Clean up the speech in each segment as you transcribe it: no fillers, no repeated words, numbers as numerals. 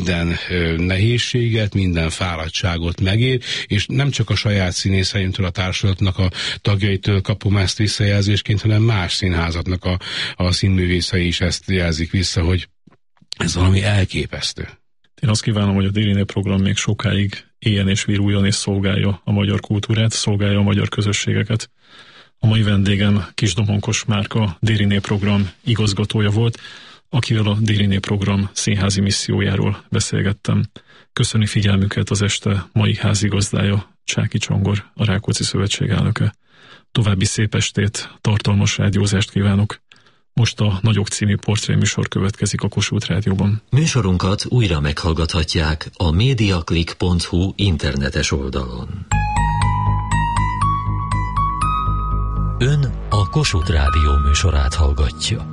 minden nehézséget, minden fáradtságot megér, és nem csak a saját színészeimtől, a társulatnak a tagjaitől kapom ezt visszajelzésként, hanem más színházatnak a színművészei is ezt jelzik vissza, hogy ez valami elképesztő. Én azt kívánom, hogy a Déri Program még sokáig éljen és viruljon és szolgálja a magyar kultúrát, szolgálja a magyar közösségeket. A mai vendégem Kisdomonkos Márka Déri Program igazgatója volt, akivel a Déri Program színházi missziójáról beszélgettem. Köszöni figyelmüket az este mai házigazdája, Csáky Csongor, a Rákóczi Szövetség elnöke. További szép estét, tartalmas rádiózást kívánok. Most a Nagyok című portréműsor következik a Kossuth Rádióban. Műsorunkat újra meghallgathatják a mediaclick.hu internetes oldalon. Ön a Kossuth Rádió műsorát hallgatja.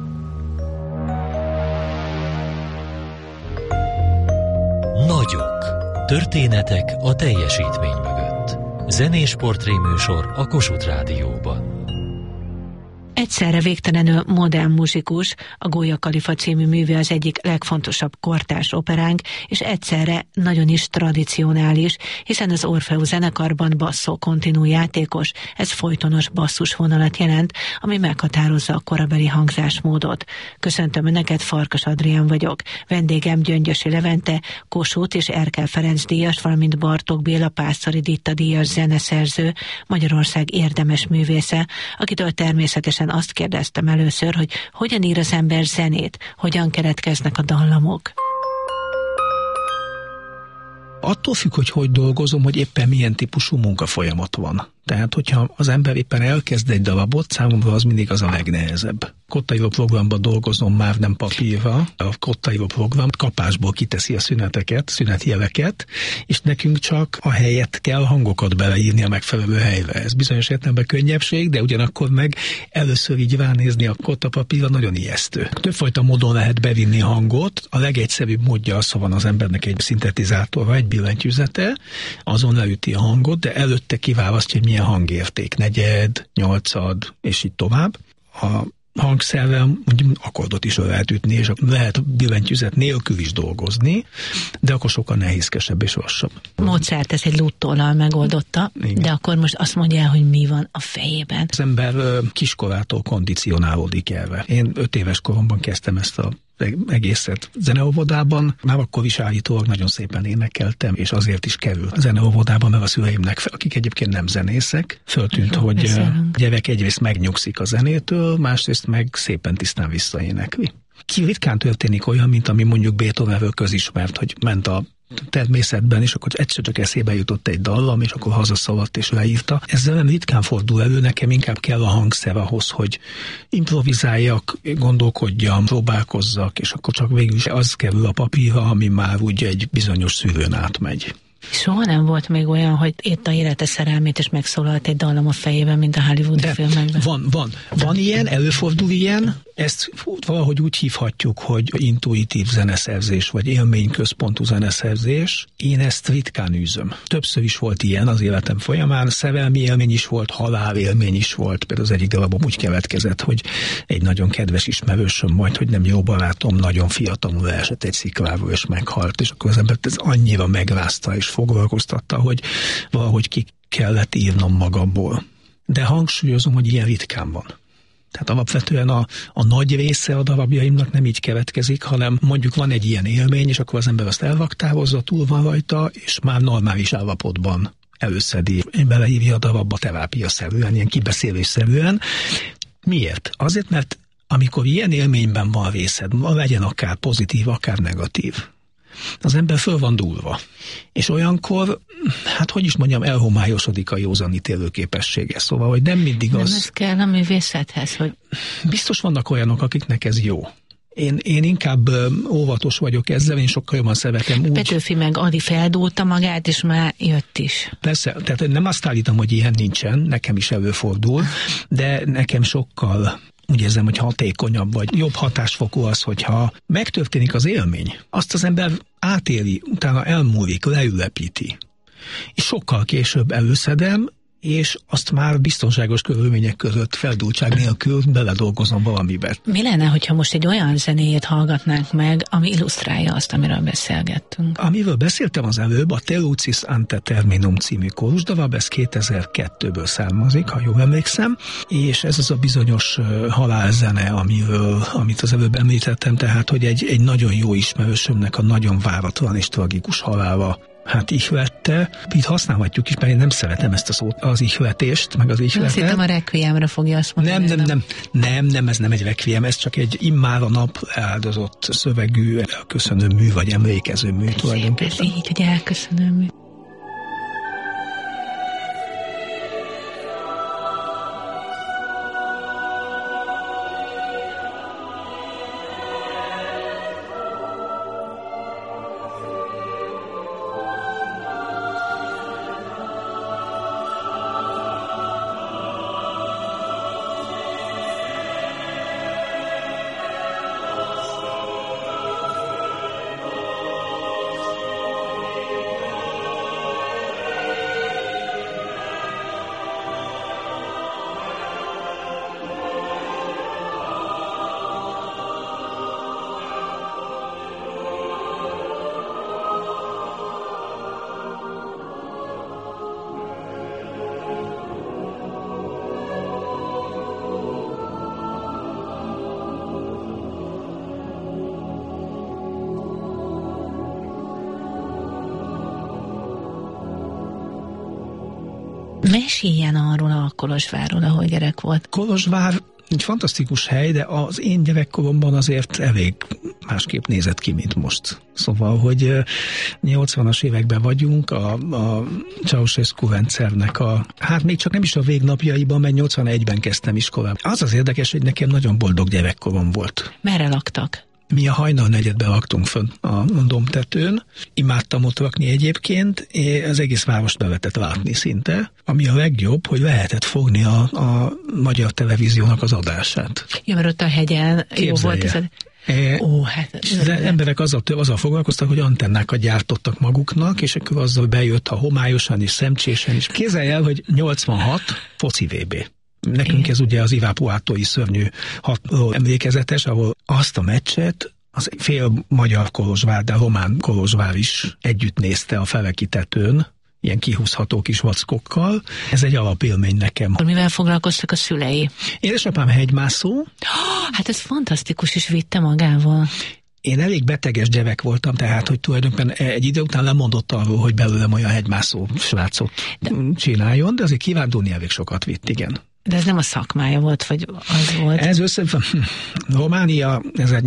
Nagyok. Történetek a teljesítmény mögött. Zenés portréműsor a Kossuth Rádióban. Egyszerre végtelenül modern muzsikus, a Gólya Kalifa című műve az egyik legfontosabb kortárs operánk, és egyszerre nagyon is tradicionális, hiszen az Orfeus zenekarban basszó kontinú játékos, ez folytonos basszusvonalat jelent, ami meghatározza a korabeli hangzásmódot. Köszöntöm Önöket, Farkas Adrián vagyok. Vendégem Gyöngyösi Levente, Kossuth és Erkel Ferenc díjas, valamint Bartók Béla Pásztori Ditta díjas zeneszerző, Magyarország érdemes művésze, akitől természetesen azt kérdeztem először, hogy hogyan ír az ember zenét, hogyan keletkeznek a dallamok. Attól függ, hogy dolgozom, hogy éppen milyen típusú munkafolyamat van. Tehát, hogyha az ember éppen elkezd egy darabot, számomra az mindig az a legnehezebb. Kottaíró programban dolgozom már, nem papírra. A kottaíró program kapásból kiteszi a szünetjeleket, és nekünk csak a helyet kell hangokat beleírni a megfelelő helyre. Ez bizonyos értelemben könnyebbség, de ugyanakkor meg először így ránézni a kottapapírra nagyon ijesztő. Többfajta módon lehet bevinni hangot. A legegyszerűbb módja az, ha van az embernek egy szintetizátorra, egy billentyűzete, azon leüti a hangot, de előtte kiválasztja, hogy milyen hangérték, negyed, nyolcad, és így tovább. A hangszerrel mondjuk akkordot is lehet ütni, és lehet billentyűzet nélkül is dolgozni, de akkor sokkal nehézkesebb és lassabb. Mozart ezt egy luttóllal megoldotta, igen. De akkor most azt mondja, hogy mi van a fejében. Az ember kiskorától kondicionálódik erre. Én 5 éves koromban kezdtem ezt a egészet zeneóvodában, már akkor is állítólag nagyon szépen énekeltem, és azért is kerül a zeneóvodában, mert a szüleimnek, akik egyébként nem zenészek, föltűnt, hogy gyerek egyrészt megnyugszik a zenétől, másrészt meg szépen tisztán visszaénekli. Ki ritkán történik olyan, mint ami mondjuk Beethovenről közismert, hogy ment a természetben, és akkor egyszer csak eszébe jutott egy dallam, és akkor hazaszaladt és leírta. Ezzel nem ritkán fordul elő, nekem inkább kell a hangszer ahhoz, hogy improvizáljak, gondolkodjam, próbálkozzak, és akkor csak végül is az kerül a papírra, ami már úgy egy bizonyos szűrőn átmegy. Soha nem volt még olyan, hogy itt a élete szerelmét, és megszólalt egy dallam a fejében, mint a hollywoodi filmekben. Van ilyen, előfordul ilyen, ezt valahogy úgy hívhatjuk, hogy intuitív zeneszerzés, vagy élményközpontú zeneszerzés. Én ezt ritkán űzöm. Többször is volt ilyen az életem folyamán, szerelmi élmény is volt, halálélmény is volt. Például az egyik darabom úgy keletkezett, hogy egy nagyon kedves ismerősöm, majd, hogy nem jó barátom, nagyon fiatalul leesett egy szikláról, és meghalt, és akkor az embert ez annyira megrázta, és foglalkoztatta, hogy valahogy ki kellett írnom magamból. De hangsúlyozom, hogy ilyen ritkán van. Tehát alapvetően a nagy része a darabjaimnak nem így keletkezik, hanem mondjuk van egy ilyen élmény, és akkor az ember azt elvaktározza, túl van rajta, és már normális állapotban előszedi, beleírja a darabba terápiaszerűen, ilyen kibeszélésszerűen. Miért? Azért, mert amikor ilyen élményben van részed, legyen akár pozitív, akár negatív, az ember föl van dúlva. És olyankor, hát hogy is mondjam, elhomályosodik a józanítélő képessége. Szóval, hogy nem mindig az... Nem ez kell a művészethez, hogy... Biztos vannak olyanok, akiknek ez jó. Én inkább óvatos vagyok ezzel, én sokkal jobban szeretem úgy... Petőfi meg Adi feldúlta magát, és már jött is. Persze, tehát nem azt állítom, hogy ilyen nincsen, nekem is előfordul, de nekem sokkal... Úgy érzem, hogy hatékonyabb vagy jobb hatásfokú az, hogyha megtörténik az élmény, azt az ember átéli, utána elmúlik, leülepíti. És sokkal később előszedem, és azt már biztonságos körülmények között feldúltság nélkül beledolgozom valamiben. Mi lenne, hogyha most egy olyan zenéjét hallgatnánk meg, ami illusztrálja azt, amiről beszélgettünk? Amiről beszéltem az előbb, a Te Lucis ante terminum című kórusdarab, ez 2002-ből származik, ha jól emlékszem, és ez az a bizonyos halálzene, amit az előbb említettem, tehát, hogy egy nagyon jó ismerősömnek a nagyon váratlan és tragikus halála ihlette. Itt használhatjuk is, mert én nem szeretem ezt a szót, az ihletést, meg az ihletet. Azt hittem a requiemre fogja azt mondani. Nem, ez nem egy requiem, ez csak egy immár a nap eláldozott szövegű, elköszönő mű, vagy emlékező mű tulajdonképpen. Ez így, hogy elköszönő mű. Meséljen arról a Kolozsvárról, ahol gyerek volt. Kolozsvár egy fantasztikus hely, de az én gyerekkoromban azért elég másképp nézett ki, mint most. Szóval, hogy 80-as években vagyunk, a Ceausescu rendszernek még csak nem is a végnapjaiban, mert 81-ben kezdtem iskolát. Az érdekes, hogy nekem nagyon boldog gyerekkorom volt. Merre laktak? Mi a Hajnal negyedben laktunk fönn a domtetőn. Imádtam ott lakni egyébként, az egész várost be lehetett látni szinte. Ami a legjobb, hogy lehetett fogni a magyar televíziónak az adását. Ja, mert ott a hegyen jó volt ez az emberek azzal foglalkoztak, hogy antennákat gyártottak maguknak, és akkor azzal bejött a homályosan és szemcsésen is. Képzelj el, hogy 86 foci VB. Nekünk ez ugye az Ivápuátói szörnyű emlékezetes, ahol azt a meccset az fél magyar Kolozsvár, de román Kolozsvár is együtt nézte a Feleki tetőn, ilyen kihúzható kis vackokkal. Ez egy alapélmény nekem. Mivel foglalkoztak a szülei? Édesapám hegymászó. Hát ez fantasztikus, is vitte magával. Én elég beteges gyerek voltam, tehát, hogy tulajdonképpen egy idő után lemondott arról, hogy belőlem olyan hegymászó srácot csináljon, de azért kivándulni elég sokat vitt, igen. De ez nem a szakmája volt, vagy az volt? Ez Románia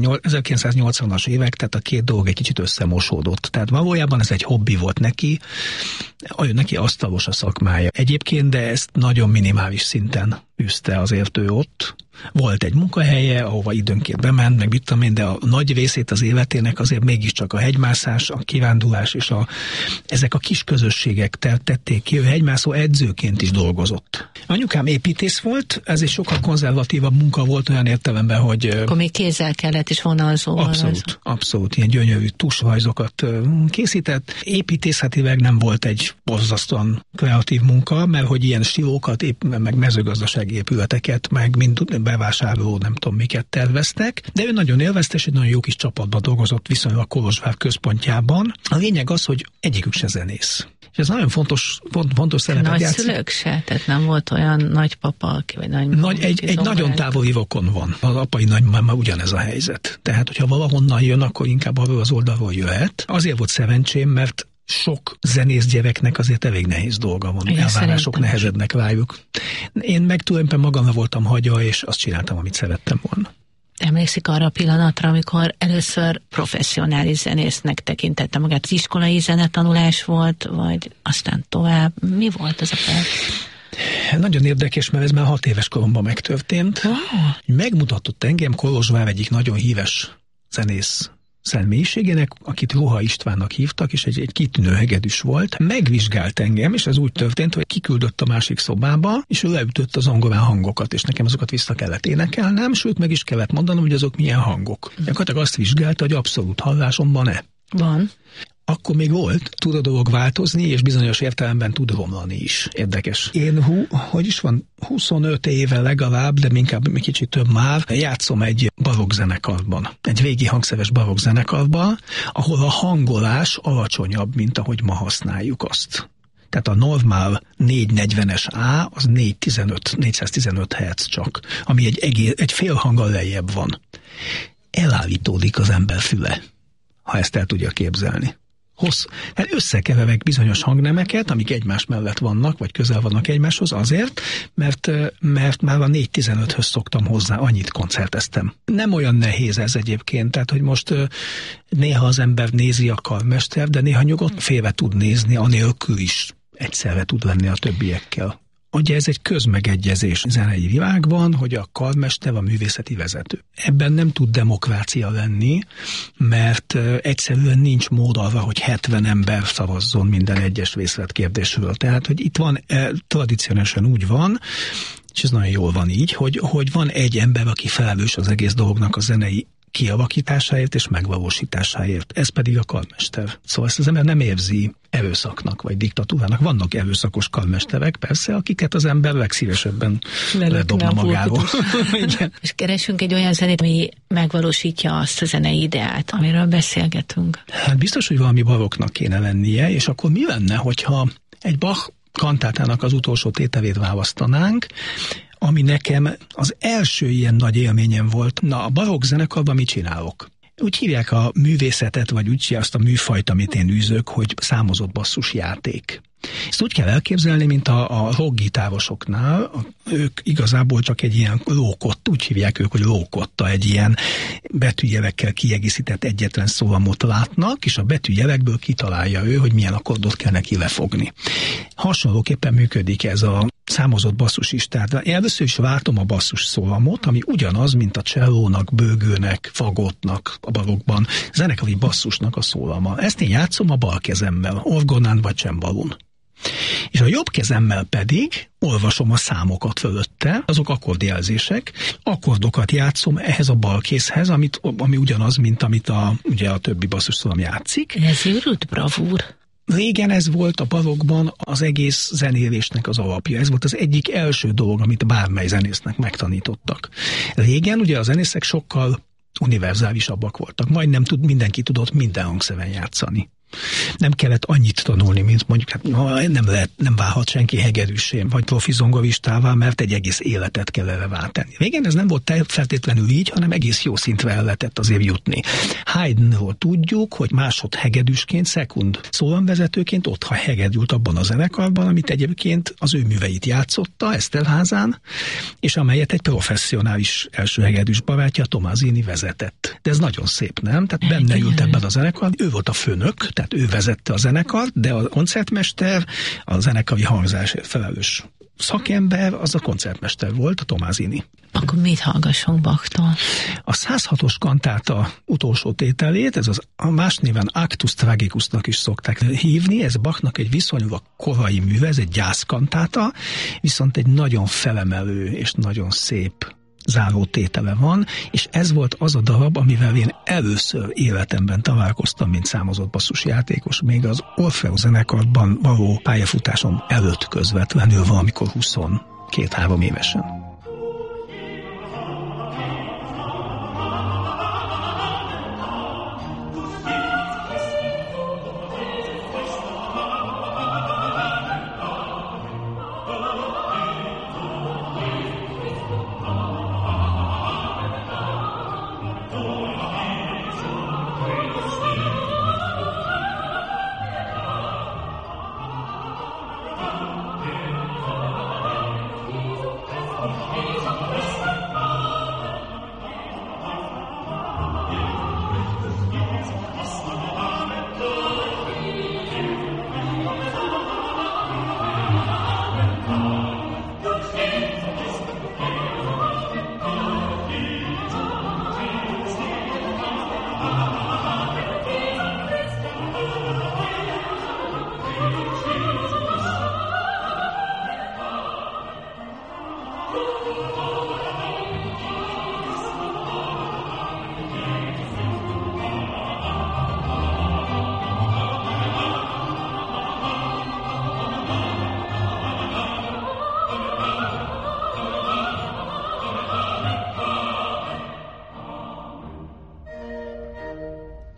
1980-as évek, tehát a két dolog egy kicsit összemosódott. Tehát valójában ez egy hobbi volt neki asztalos a szakmája. Egyébként, de ezt nagyon minimális szinten űzte azért ő ott. Volt egy munkahelye, ahova időnként bement, meg mit tudom én, de a nagy részét az életének azért mégiscsak a hegymászás, a kivándulás és ezek a kis közösségek tették ki. Ő hegymászó edzőként is dolgozott. Anyukám építész volt, ez egy sokkal konzervatívabb munka volt olyan értelemben, hogy... Akkor még kézzel kellett is vonalzóval. Abszolút, ilyen gyönyörű tusrajzokat készített. Építészetileg nem volt egy borzasztóan kreatív munka, mert hogy ilyen stilókat, meg mezőgazdasági épületeket, meg mind bevásárló, nem tudom miket terveztek, de ő nagyon élvezte, és egy nagyon jó kis csapatban dolgozott viszonylag Kolozsvár központjában. A lényeg az, hogy egyikük se zenész. És ez nagyon fontos szerepet játszik. Nagyszülők se? Tehát nem volt olyan nagypapa, aki vagy nagymama? Egy nagyon távoli rokon van. Az apai nagymama ugyanez a helyzet. Tehát, hogyha valahonnan jön, akkor inkább arról az oldalról jöhet. Azért volt szerencsém, mert sok zenész gyereknek azért elég nehéz dolga van. Elvárások nehezednek rájuk. Én meg tulajdonképpen magamra voltam hagyva, és azt csináltam, amit szerettem volna. Emlékszik arra a pillanatra, amikor először professzionális zenésznek tekintette magát? Az iskolai zenetanulás volt, vagy aztán tovább? Mi volt ez a perc? Nagyon érdekes, mert ez már 6 éves koromban megtörtént. Megmutatott engem Kolozsvár egyik nagyon híres zenész személyiségének, akit Ruha Istvánnak hívtak, és egy kitűnő hegedűs volt. Megvizsgált engem, és ez úgy történt, hogy kiküldött a másik szobába, és ő leütött az zongorán hangokat, és nekem azokat vissza kellett énekelnem, sőt meg is kellett mondanom, hogy azok milyen hangok. Gyakorlatilag azt vizsgálta, hogy abszolút hallásomban-e. Van. Akkor még volt, tud a dolog változni, és bizonyos értelemben tud romlani is. Érdekes. Én, 25 éve legalább, de inkább még kicsit több már, játszom egy barokkzenekarban. Egy régi hangszeres barokkzenekarban, ahol a hangolás alacsonyabb, mint ahogy ma használjuk azt. Tehát a normál 440-es A, az 415 Hz csak, ami egy fél hanggal lejjebb van. Elállítódik az ember füle, ha ezt el tudja képzelni. Hát összekeverek bizonyos hangnemeket, amik egymás mellett vannak, vagy közel vannak egymáshoz azért, mert már a 415-höz szoktam hozzá, annyit koncerteztem. Nem olyan nehéz ez egyébként, tehát hogy most néha az ember nézi a karmester, de néha nyugodt félre tud nézni, anélkül is egyszerre tud lenni a többiekkel. Ugye ez egy közmegegyezés zenei világban, hogy a karmester a művészeti vezető. Ebben nem tud demokrácia lenni, mert egyszerűen nincs mód arra, hogy 70 ember szavazzon minden egyes részletkérdésről. Tehát, hogy itt van, tradicionálisan úgy van, és ez nagyon jól van így, hogy van egy ember, aki felelős az egész dolognak a zenei kialakításáért és megvalósításáért. Ez pedig a karmester. Szóval ezt az ember nem érzi erőszaknak, vagy diktatúrának. Vannak erőszakos karmesterek, persze, akiket az ember legszívesebben ledobna magáról. És keresünk egy olyan zenét, ami megvalósítja azt a zenei ideát, amiről beszélgetünk. Hát biztos, hogy valami baroknak kéne lennie, és akkor mi lenne, hogyha egy Bach kantátának az utolsó tételét választanánk, ami nekem az első ilyen nagy élményem volt. Na, a barokk zenekarban mit csinálok? Úgy hívják a művészetet, vagy úgy azt a műfajt, amit én űzök, hogy számozott basszusjáték. Ezt úgy kell elképzelni, mint a rockgitárosoknál, ők igazából csak egy ilyen lókott, úgy hívják ők, hogy lókotta, egy ilyen betűjelekkel kiegészített egyetlen szólamot látnak, és a betűjelekből kitalálja ő, hogy milyen akkordot kell neki lefogni. Hasonlóképpen működik ez a számozott basszus is. Tehát először is váltom a basszus szólamot, ami ugyanaz, mint a csellónak, bőgőnek, fagottnak a barokkban, zenekari basszusnak a szólama. Ezt én játszom a bal kezemmel, orgonán vagy csembalón. És a jobb kezemmel pedig olvasom a számokat fölötte, azok akkordjelzések, akkordokat játszom ehhez a bal kézhez, ami ugyanaz, mint amit ugye a többi basszusszólam játszik. Ez őrült bravúr. Régen ez volt a barokkban az egész zenélésnek az alapja. Ez volt az egyik első dolog, amit bármely zenésznek megtanítottak. Régen ugye a zenészek sokkal univerzálisabbak voltak. Majdnem mindenki tudott minden hangszeren játszani. Nem kellett annyit tanulni, mint mondjuk, hát nem válhat senki hegedűssé, vagy profi zongoristává, mert egy egész életet kell erre váltani. Régen ez nem volt feltétlenül így, hanem egész jó szintre el lehetett azért jutni. Haydnról tudjuk, hogy másodhegedűsként, szekund szólamvezetőként ott hegedült abban a zenekarban, amit egyébként az ő műveit játszotta Eszterházán, és amelyet egy professzionális elsőhegedűs barátja, Tomazini vezetett. De ez nagyon szép, nem? Tehát benne ült ebben a zenekarban, ő volt a főnök, tehát ő vezette a zenekart, de a koncertmester, a zenekari hangzásért felelős szakember, az a koncertmester volt, a Tomazini. Akkor mit hallgassunk Bachtól? A 106-os kantáta utolsó tételét, ez a más néven Actus Tragicusnak is szokták hívni, ez Bachnak egy viszonylag korai műve, ez egy gyászkantáta, viszont egy nagyon felemelő és nagyon szép záró tétele van, és ez volt az a darab, amivel én először életemben találkoztam, mint számozott basszusjátékos, még az Orfeus zenekarban való pályafutásom előtt közvetlenül, valamikor 22-3 évesen.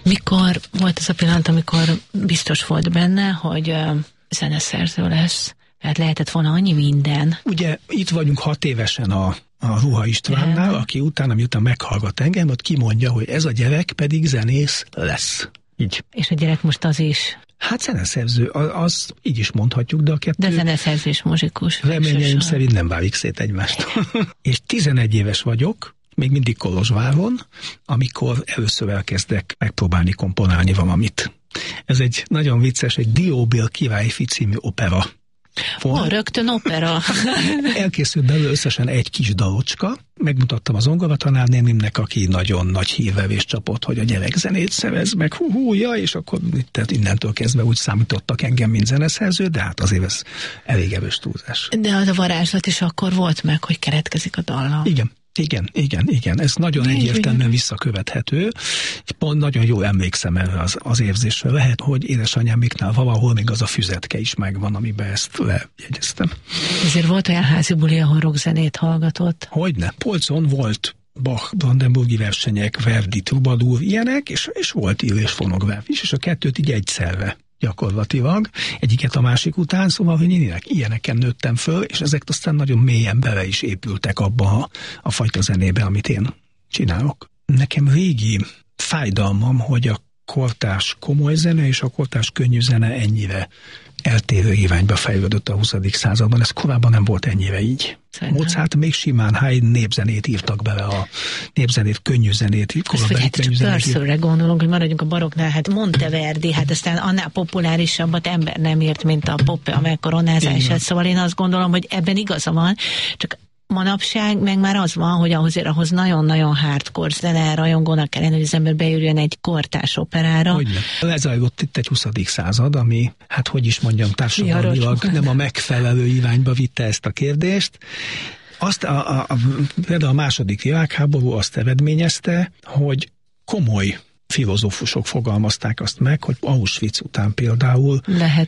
Mikor volt az a pillanat, amikor biztos volt benne, hogy zeneszerző lesz? Tehát lehetett volna annyi minden. Ugye itt vagyunk 6 évesen a Ruha Istvánnál, aki utána, miután meghallgat engem, ott kimondja, hogy ez a gyerek pedig zenész lesz. Így. És a gyerek most az is? Hát zeneszerző, az így is mondhatjuk, de a kettő... De zeneszerző és muzsikus. Reményeim szerint nem válik szét egymástól. És 11 éves vagyok, még mindig Kolozsváron, amikor először elkezdek megpróbálni komponálni valamit. Ez egy nagyon vicces, egy Dióbél királyfi című opera. Rögtön opera. Elkészült belőle összesen egy kis dalocska. Megmutattam az zongoratanárnémnek, aki nagyon nagy hírverést csapott, hogy a gyerek zenét szerez meg, és akkor tehát innentől kezdve úgy számítottak engem, mint zeneszerző, de hát azért ez elég erős túlzás. De az a varázslat is akkor volt meg, hogy keretkezik a dallam. Igen. Ez nagyon egyértelműen visszakövethető. Pont nagyon jól emlékszem erre az érzésre. Lehet, hogy édesanyáméknál valahol még az a füzetke is megvan, amiben ezt lejegyeztem. Ezért volt olyan házi buli, ahol rockzenét hallgatott? Hogyne. Polcon volt Bach, brandenburgi versenyek, Verdi, Troubadour, ilyenek, és volt Illés fonográf is, és a kettőt így egyszerre gyakorlatilag, egyiket a másik után, szóval, hogy én ilyeneken nőttem föl, és ezek aztán nagyon mélyen bele is épültek abba a fajta zenébe, amit én csinálok. Nekem régi fájdalmam, hogy a kortárs komoly zene és a kortárs könnyű zene ennyire eltérő irányba fejlődött a 20. században. Ez korábban nem volt ennyire így. Mozart még simán Haydn népzenét írtak bele, a népzenét, könnyű zenét. Pörszörre gondolunk, hogy maradjunk a baroknál, hát Monteverdi, hát aztán annál populárisabbat ember nem írt, mint a Poppe, a koronázását. Szóval én azt gondolom, hogy ebben igaza van, csak manapság meg már az van, hogy ahhoz nagyon-nagyon hardcore zene rajongónak kell lenni, hogy az ember bejöjjön egy kortárs operára. Hogyne. Lezajlott itt egy 20. század, ami, hát hogy is mondjam, társadalmilag nem a megfelelő irányba vitte ezt a kérdést. Például a második világháború azt eredményezte, hogy komoly filozófusok fogalmazták azt meg, hogy Auschwitz után például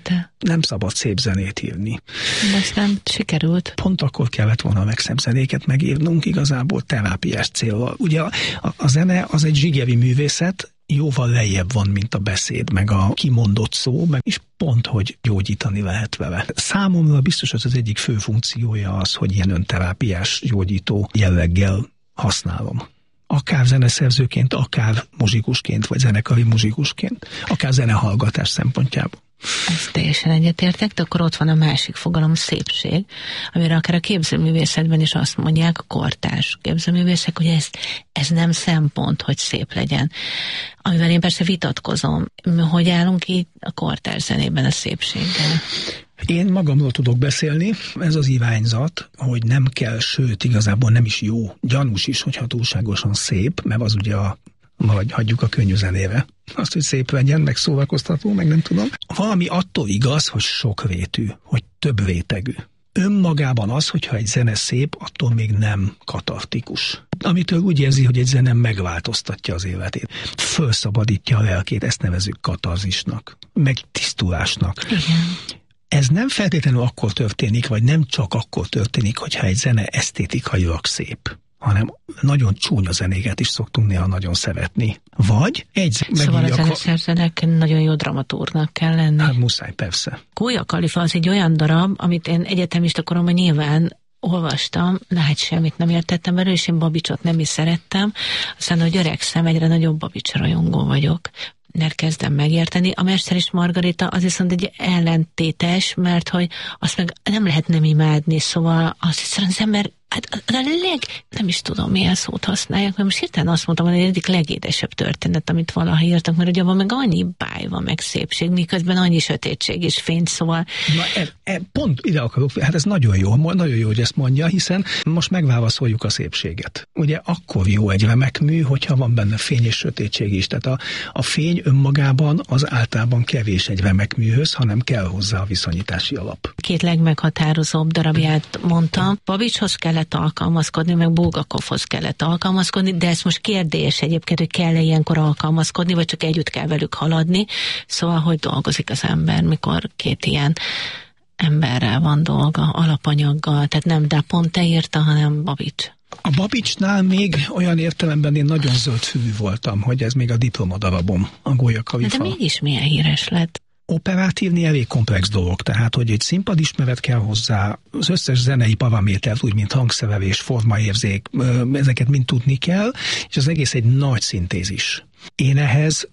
nem szabad szép zenét írni. De ezt nem sikerült. Pont akkor kellett volna a legszebb zenéket megírnunk, igazából terápiás célval. Ugye a zene az egy zsigeri művészet, jóval lejjebb van, mint a beszéd, meg a kimondott szó, meg is pont, hogy gyógyítani lehet vele. Számomra biztos az egyik fő funkciója az, hogy ilyen önterápiás, gyógyító jelleggel használom. Akár zeneszerzőként, akár muzsikusként, vagy zenekari muzsikusként, akár zenehallgatás szempontjából. Ezt teljesen egyetértek, de akkor ott van a másik fogalom, szépség, amire akár a képzőművészetben is azt mondják, a kortárs képzőművészek, hogy ez nem szempont, hogy szép legyen. Amivel én persze vitatkozom, hogy állunk így a kortárs zenében a szépséggel. Én magamról tudok beszélni, ez az irányzat, hogy nem kell, sőt, igazából nem is jó, gyanús is, hogyha túlságosan szép, mert az ugye vagy hagyjuk a könnyű zenére. Azt, hogy szép legyen, meg szórakoztató, meg nem tudom. Valami attól igaz, hogy sokrétű, hogy több rétegű. Önmagában az, hogyha egy zene szép, attól még nem katartikus. Amitől úgy érzi, hogy egy zene megváltoztatja az életét. Fölszabadítja a lelkét, ezt nevezzük katarzisnak, meg tisztulásnak. Igen. Ez nem feltétlenül akkor történik, vagy nem csak akkor történik, hogyha egy zene esztétikailag szép, hanem nagyon csúnya zenéket is szoktunk néha nagyon szeretni. Vagy Szóval a zeneszerzőnek nagyon jó dramatúrnak kell lenni. Hát muszáj, persze. Kója Kalifa az egy olyan darab, amit én egyetemista koromban nyilván olvastam, lehet semmit nem értettem belőle, és én Babicsot nem is szerettem. Aztán, hogy öregszem, egyre nagyobb Babics rajongó vagyok, mert kezdem megérteni. A Mester és Margarita az viszont egy ellentétes, mert hogy azt meg nem lehet nem imádni, szóval azt hiszem, az ember nem is tudom, milyen szót használják, mert most hirtelen azt mondtam, hogy egyik legédesebb történet, amit valaha írtak, mert ugye abban meg annyi báj van, meg szépség, miközben annyi sötétség és fény, szóval... Pont ide akarok, hát ez nagyon jó, hogy ezt mondja, hiszen most megválaszoljuk a szépséget. Ugye akkor jó egy remek mű, hogyha van benne fény és sötétség is, tehát a fény önmagában az általában kevés egy remek műhöz, hanem kell hozzá a viszonyítási alap. Két legmeghatározóbb darabját mondtam, Babicshoz kellett alkalmazkodni, meg Bulgakovhoz kellett alkalmazkodni, de ez most kérdés egyébként, hogy kell-e ilyenkor alkalmazkodni, vagy csak együtt kell velük haladni. Szóval, hogy dolgozik az ember, mikor két ilyen emberrel van dolga, alapanyaggal, tehát nem Da Ponte írta, hanem Babics. A Babicsnál még olyan értelemben én nagyon zöldfülű voltam, hogy ez még a diplomadarabom, a Golyakavifa. De mégis milyen híres lett? Operát írni elég komplex dolog, tehát hogy egy színpadismeret kell hozzá, az összes zenei paramétert, úgy mint hangszerelés, formaérzék, ezeket mind tudni kell, és az egész egy nagy szintézis. Én ehhez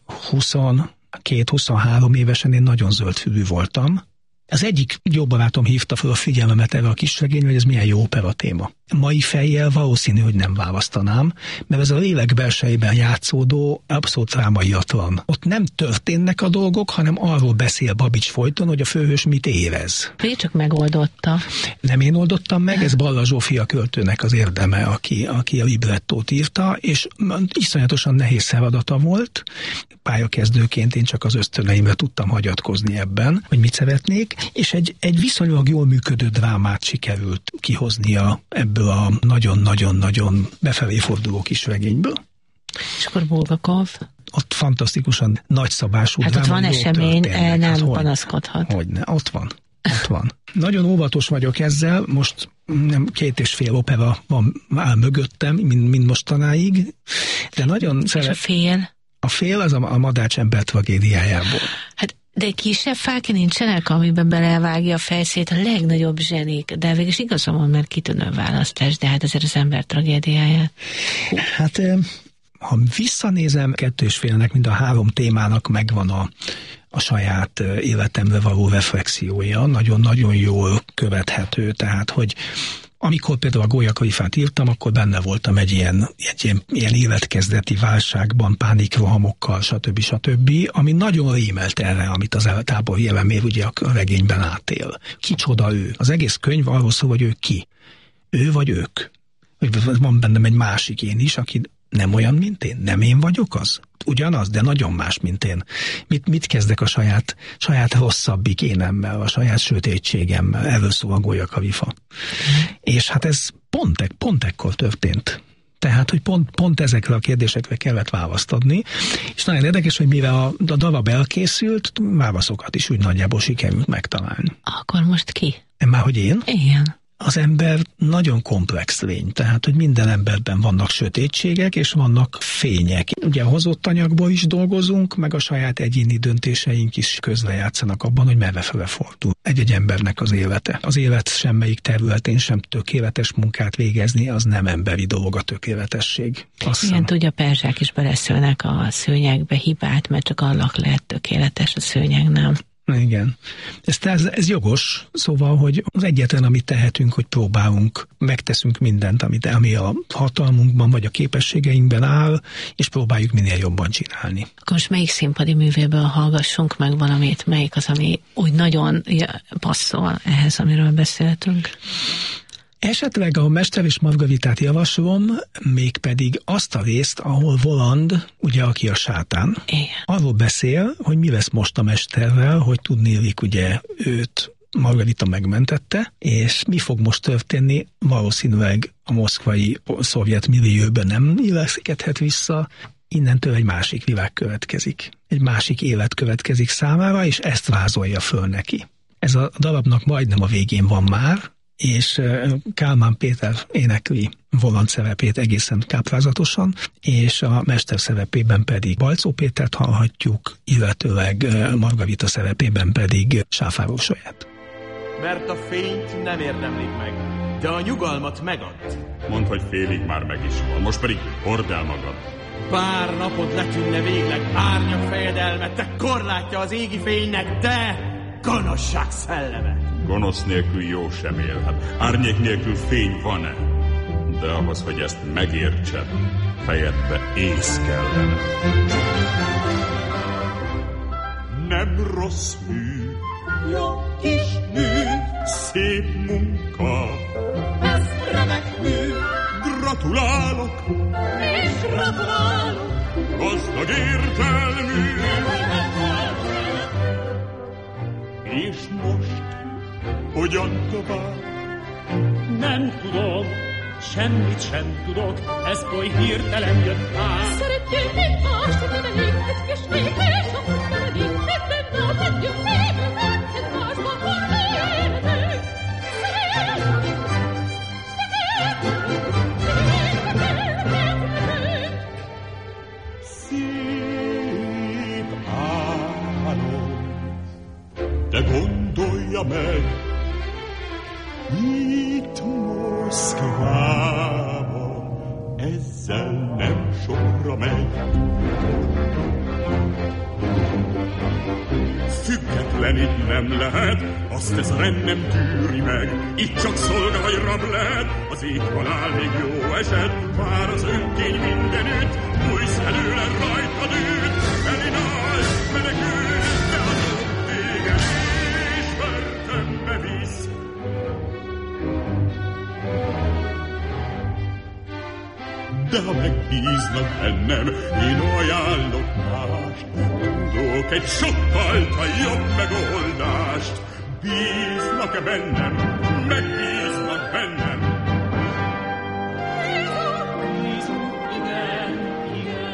22-23 évesen én nagyon zöldfülű voltam. Az egyik jó barátom hívta fel a figyelmemet erre a kisregényre, hogy ez milyen jó opera téma. Mai fejjel valószínű, hogy nem választanám, mert ez a lélek belsejében játszódó, abszolút drámaiatlan. Ott nem történnek a dolgok, hanem arról beszél Babics folyton, hogy a főhős mit érez. Ő csak megoldotta. Nem én oldottam meg, ez Balla Zsófia költőnek az érdeme, aki a librettót írta, és iszonyatosan nehéz feladata volt. Pályakezdőként én csak az ösztöneimre tudtam hagyatkozni ebben, hogy mit szeretnék, és egy viszonylag jól működő drámát sikerült kihoznia ebből a nagyon-nagyon-nagyon befelé forduló kis regényből. És akkor Bulgakov? Ott fantasztikusan nagyszabású dráma. Hát ott van esemény, nem panaszkodhat. Hogyne, ott van. Nagyon óvatos vagyok ezzel, most nem 2,5 opera áll mögöttem, mind mostanáig, de nagyon És a fél? A fél az a Madács ember tragédiájából. Hát de kisebb fák nincsenek, amiben belevágja a fejszét a legnagyobb zsenik, de végülis igazam van, mert kitűnő választás, de hát azért az ember tragédiáját. Hát ha visszanézem, 2,5-nek, mind a 3 témának megvan a saját életemre való reflexiója, nagyon-nagyon jól követhető, tehát hogy amikor például a Golyakavifát írtam, akkor benne voltam egy ilyen életkezdeti válságban, pánikrohamokkal, stb., ami nagyon rímelt erre, amit az tábori elemér ugye a regényben átél. Kicsoda ő? Az egész könyv arról szól, hogy ő ki. Ő vagy ők. Van bennem egy másik én is, aki nem olyan, mint én. Nem én vagyok az? Ugyanaz, de nagyon más, mint én. Mit kezdek a saját rosszabbik énemmel, a saját sötétségemmel? Erről szól a Golyakavifa. És hát ez pont ekkor történt. Tehát, hogy pont ezekre a kérdésekre kellett választ adni. És nagyon érdekes, hogy mivel a darab elkészült, válaszokat is úgy nagyjából sikerült megtalálni. Akkor most ki? Már hogy én? Igen. Az ember nagyon komplex lény, tehát, hogy minden emberben vannak sötétségek, és vannak fények. Ugye a hozott anyagból is dolgozunk, meg a saját egyéni döntéseink is közrejátszanak abban, hogy merrefele fordul egy embernek az élete. Az élet semmelyik területén sem tökéletes munkát végezni, az nem emberi dolog a tökéletesség. Igen, tudja, perzsák is beleszőnek a szőnyegbe hibát, mert csak allak lehet tökéletes, a szőnyeg nem. Igen. Ez jogos, szóval, hogy az egyetlen, amit tehetünk, hogy megteszünk mindent, ami a hatalmunkban vagy a képességeinkben áll, és próbáljuk minél jobban csinálni. Akkor most melyik színpadi művéből hallgassunk meg valamit, melyik az, ami úgy nagyon passzol ehhez, amiről beszéltünk? Esetleg a Mester és Margaritát javaslom, mégpedig azt a részt, ahol Voland, ugye aki a sátán, igen, arról beszél, hogy mi lesz most a mesterrel, hogy tudnélik ugye őt Margarita megmentette, és mi fog most történni, valószínűleg a moszkvai szovjet millióben nem illeszkedhet vissza, innentől egy másik világ következik. Egy másik élet következik számára, és ezt vázolja föl neki. Ez a darabnak majdnem a végén van már, és Kálmán Péter énekli Voland szerepét egészen káprázatosan, és a mester szerepében pedig Balczó Pétert hallhatjuk, illetőleg Margarita szerepében pedig Sáfáró Saját. Mert a fényt nem érdemlik meg, de a nyugalmat megad. Mondd, hogy félig már meg is van, most pedig hord el magad. Pár napot letűnne végleg árnyak fejedelmet, te korlátja az égi fénynek, de gonoszság szelleme. Gonosz nélkül jó sem élhet. Árnyék nélkül fény van-e? De ahhoz, hogy ezt megértsed, fejedbe ész kellene. Nem rossz mű, jó kis mű, szép munka, ez remek mű, gratulálok, és gratulálok, gazdag értelmű. És most hogyan tovább? Nem tudom, semmit sem tudok, ez oly hirtelen jött át. Szeretjél még más, hogy nem elég, egy kis végre, csak azt maradék, ebben dolgodjunk még, egy másban van élhetünk. Szeretjél! de gondolja meg, itt Moszkvában ezzel nem sokra megy. Független itt nem lehet, azt ez rend nem tűri meg. Itt csak szolga vagy rab lehet, az ég halál még jó eset. Vár az önkény mindenütt, bújsz előle rajtad őt. Elinálj, menekülj, de azok téged és börtönbe visz. De ha megbíznak bennem, én ajánlok mást. Tudok egy sokkal jobb megoldást. Bíznak-e bennem? Megbíznak bennem? Bízunk, igen, igen.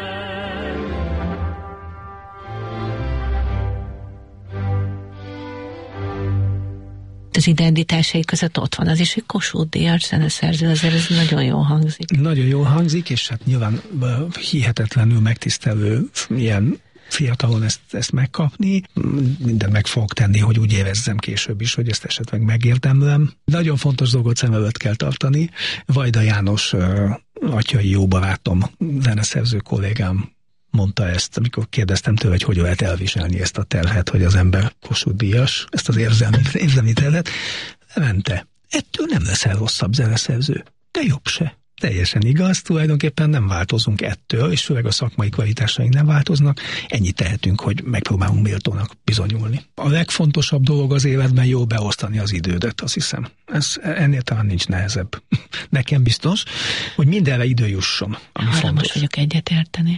Az identitásai között ott van az is, hogy Kossuth Díjas zeneszerző, azért ez nagyon jól hangzik. Nagyon jól hangzik, és hát nyilván hihetetlenül megtisztelő ilyen fiatalon ezt megkapni. Mindent meg fogok tenni, hogy úgy érezzem később is, hogy ezt esetleg megérdemlem. Nagyon fontos dolgot szem előtt kell tartani. Vajda János atyai jó barátom, zeneszerző kollégám mondta ezt, amikor kérdeztem tőle, hogy lehet elviselni ezt a terhet, hogy az ember Kossuth Díjas, ezt az érzelmi terhet. Mente. Ettől nem leszel rosszabb zeneszerző, de jobb se. Teljesen igaz, tulajdonképpen nem változunk ettől, és főleg a szakmai kvalitásaink nem változnak. Ennyit tehetünk, hogy megpróbálunk méltónak bizonyulni. A legfontosabb dolog az életben jól beosztani az idődet, azt hiszem. Ennél talán nincs nehezebb. Nekem biztos, hogy mindenre idő jusson. Hajlamos vagyok egyetérteni.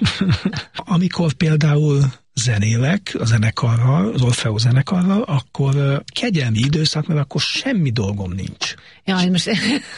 Amikor például zenélek a zenekarral, az Orfeó zenekarral, akkor kegyelmi időszak, mert akkor semmi dolgom nincs. Jaj, most...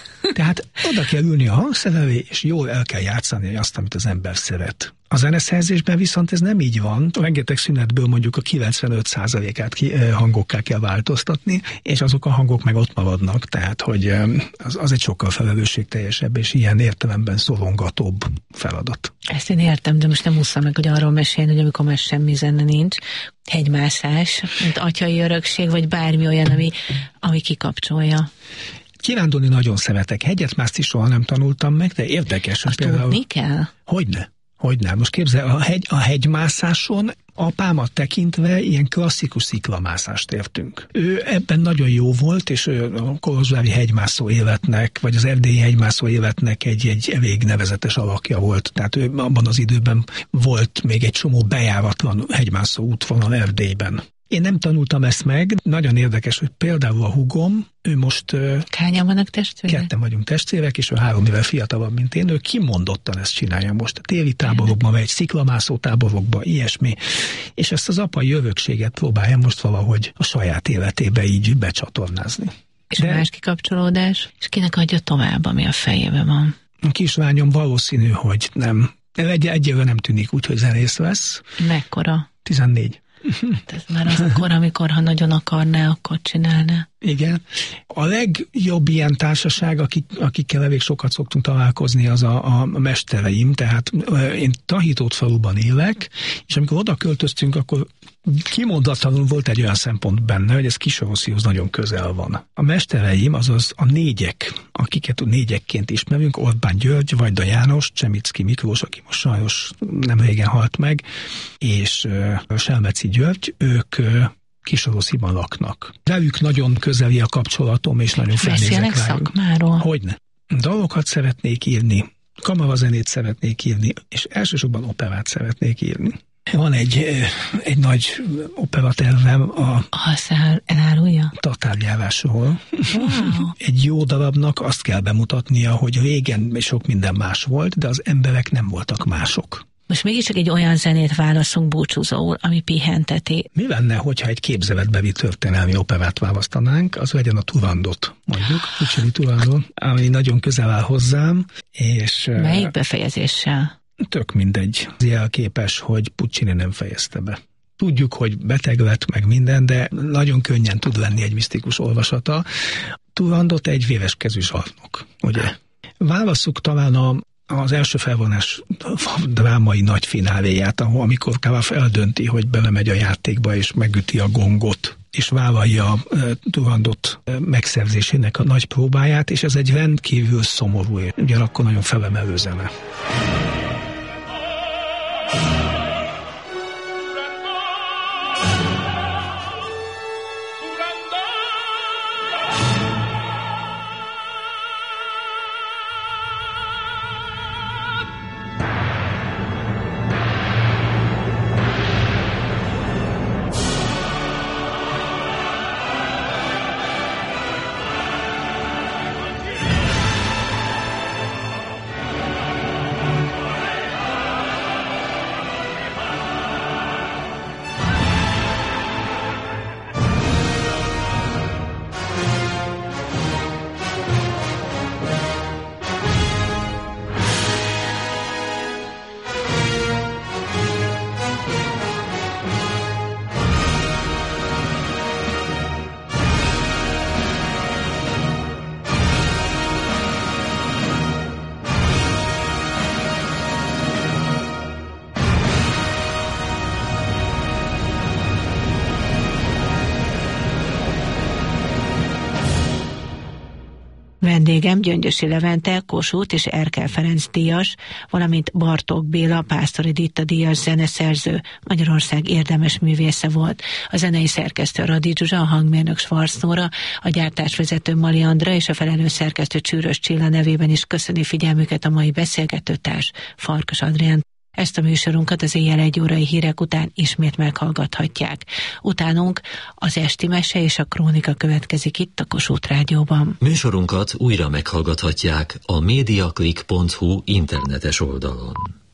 Tehát oda kell ülni a hangszer elé, és jól el kell játszani azt, amit az ember szeret. A zeneszerzésben viszont ez nem így van. Rengeteg szünetből mondjuk a 95%-át hangokká kell változtatni, és azok a hangok meg ott maradnak, tehát hogy az egy sokkal felelősségteljesebb, és ilyen értelemben szorongatóbb feladat. Ezt én értem, de most nem úszom meg, hogy arról mesélni, hogy amikor már semmi zene nincs, hegymászás, mint atyai örökség, vagy bármi olyan, ami kikapcsolja. Kirándulni nagyon szeretek. Hegyet mászni soha nem tanultam meg, de érdekes. Azt például... tudni kell? Hogyne. Most képzel, a hegymászáson apámat tekintve ilyen klasszikus sziklamászást értünk. Ő ebben nagyon jó volt, és a kolozsvári hegymászó életnek, vagy az erdélyi hegymászó életnek egy elég nevezetes alakja volt. Tehát ő abban az időben volt még egy csomó bejáratlan hegymászó útvonal Erdélyben. Én nem tanultam ezt meg. Nagyon érdekes, hogy például a húgom, ő most... Hányan vannak testvérek? Ketten vagyunk testvérek, és ő 3 éve fiatalabb, mint én. Ő kimondottan ezt csinálja most. A téli táborokba megy, sziklamászó táborokba, ilyesmi. És ezt az apai örökséget próbálja most valahogy a saját életébe így becsatornázni. És a más kikapcsolódás? És kinek adja tovább, ami a fejében van? A kislányom valószínű, hogy nem. Egyelőre nem tűnik úgy, hogy zenész lesz. Mekkora? 14. Ez már az akkor, amikor ha nagyon akarná, akkor csinálná. Igen. A legjobb ilyen társaság, akikkel elég sokat szoktunk találkozni, az a mestereim, tehát én Tahitót faluban élek, és amikor oda költöztünk, akkor kimondatlanul volt egy olyan szempont benne, hogy ez Kisaroszihoz nagyon közel van. A mestereim, azaz a 4-ek, akiket 4-ekként ismerünk, Orbán György, Vajda János, Csemicki Miklós, aki most sajnos nem régen halt meg, és Selmeci György, ők Kisarosziban laknak. Velük nagyon közeli a kapcsolatom, és nagyon felnézek rájuk. Beszélnek szakmáról? Hogyne. Dalokat szeretnék írni, kamarazenét szeretnék írni, és elsősorban operát szeretnék írni. Van egy nagy operatervem Azt elárulja? Tatárjárásról. Wow. Egy jó darabnak azt kell bemutatnia, hogy régen sok minden más volt, de az emberek nem voltak mások. Most mégiscsak egy olyan zenét válaszunk búcsúzóul, ami pihenteti. Mi lenne, hogyha egy képzeletbeli történelmi operát választanánk, az legyen a Turandot, mondjuk, Puccini Turandot, ami nagyon közel áll hozzám, és... Melyik befejezéssel? Tök mindegy. Jelképes, hogy Puccini nem fejezte be. Tudjuk, hogy beteg lett meg minden, de nagyon könnyen tud lenni egy misztikus olvasata. Turandot egy véreskezű zsarnok, ugye? Válasszuk talán az első felvonás drámai nagy fináléját, amikor Kávaf eldönti, hogy belemegy a játékba, és megüti a gongot, és vállalja a Turandot megszerzésének a nagy próbáját, és ez egy rendkívül szomorú, ugyanakkor nagyon felemelő zene. Vendégem Gyöngyösi Levente, Kossuth és Erkel Ferenc díjas, valamint Bartók Béla, Pásztori Ditta díjas zeneszerző, Magyarország érdemes művésze volt. A zenei szerkesztő Radi Zsuzsa, a hangmérnök Schwarz Nóra, a gyártásvezető Mali Andra és a felelős szerkesztő Csűrös Csilla nevében is köszöni figyelmüket a mai beszélgetőtárs, Farkas Adrián. Ezt a műsorunkat az éjjel 1 órai hírek után ismét meghallgathatják. Utánunk az esti mese és a krónika következik itt a Kossuth Rádióban. Műsorunkat újra meghallgathatják a mediaclick.hu internetes oldalon.